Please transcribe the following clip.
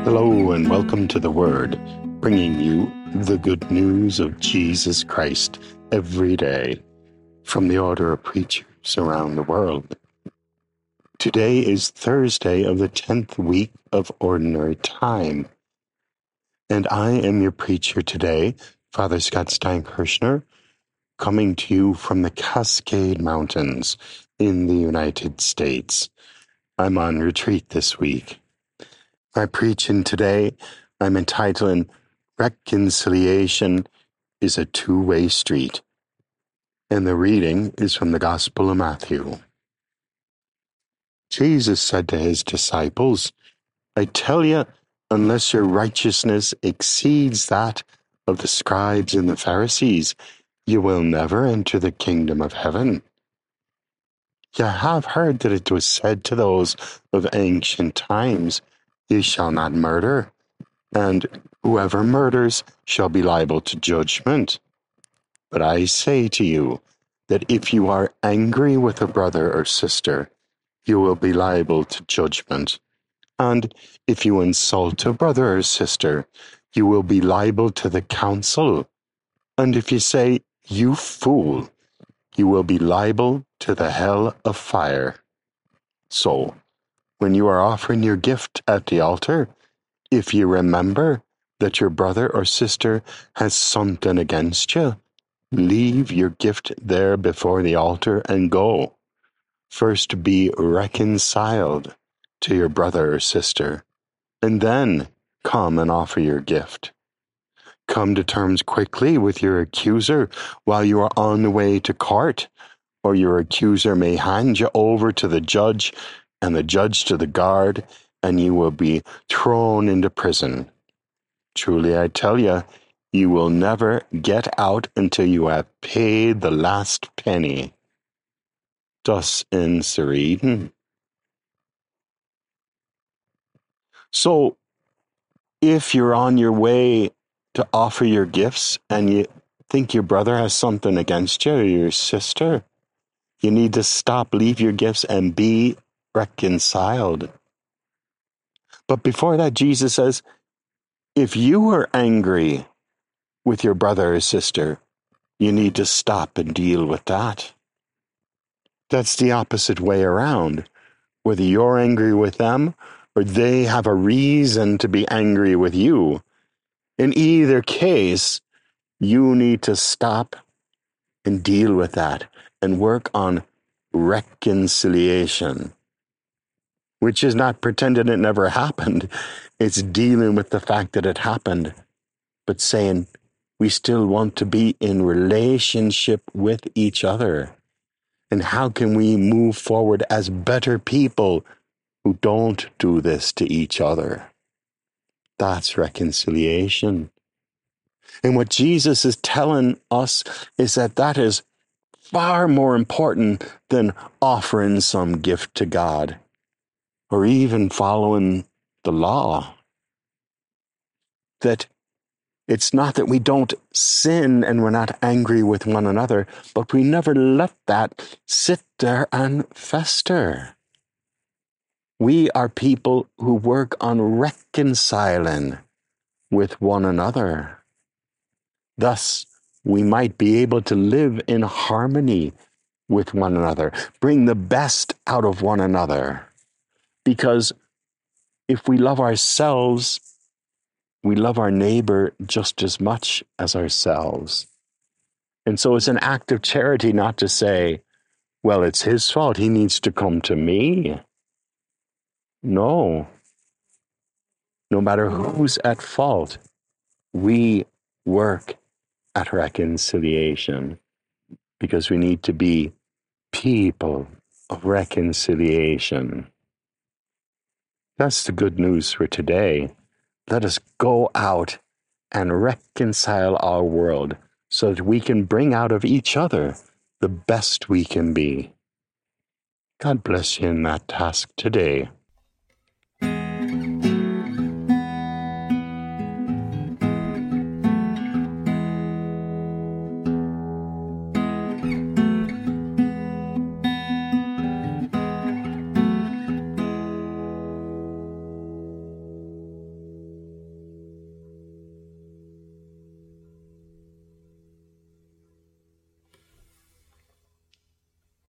Hello and welcome to The Word, bringing you the good news of Jesus Christ every day from the order of preachers around the world. Today is Thursday of the 10th week of Ordinary Time, and I am your preacher today, Father Scott Steinkirchner, coming to you from the Cascade Mountains in the United States. I'm on retreat this week. My preaching today, I'm entitling Reconciliation is a Two-Way Street, and the reading is from the Gospel of Matthew. Jesus said to his disciples, I tell you, unless your righteousness exceeds that of the scribes and the Pharisees, you will never enter the kingdom of heaven. You have heard that it was said to those of ancient times, you shall not murder, and whoever murders shall be liable to judgment. But I say to you that if you are angry with a brother or sister, you will be liable to judgment. And if you insult a brother or sister, you will be liable to the council. And if you say, you fool, you will be liable to the hell of fire. So, when you are offering your gift at the altar, if you remember that your brother or sister has something against you, leave your gift there before the altar and go. First be reconciled to your brother or sister, and then come and offer your gift. Come to terms quickly with your accuser while you are on the way to court, or your accuser may hand you over to the judge, and the judge to the guard, and you will be thrown into prison. Truly I tell you, you will never get out until you have paid the last penny. Thus ends the reading. So, if you're on your way to offer your gifts and you think your brother has something against you or your sister, you need to stop, leave your gifts, and be reconciled. But before that, Jesus says, if you are angry with your brother or sister, you need to stop and deal with that. That's the opposite way around. Whether you're angry with them or they have a reason to be angry with you, in either case, you need to stop and deal with that and work on reconciliation, which is not pretending it never happened. It's dealing with the fact that it happened, but saying we still want to be in relationship with each other. And how can we move forward as better people who don't do this to each other? That's reconciliation. And what Jesus is telling us is that is far more important than offering some gift to God or even following the law. That it's not that we don't sin and we're not angry with one another, but we never let that sit there and fester. We are people who work on reconciling with one another. Thus, we might be able to live in harmony with one another, bring the best out of one another. Because if we love ourselves, we love our neighbor just as much as ourselves. And so it's an act of charity not to say, well, it's his fault, he needs to come to me. No. No matter who's at fault, we work at reconciliation because we need to be people of reconciliation. That's the good news for today. Let us go out and reconcile our world so that we can bring out of each other the best we can be. God bless you in that task today.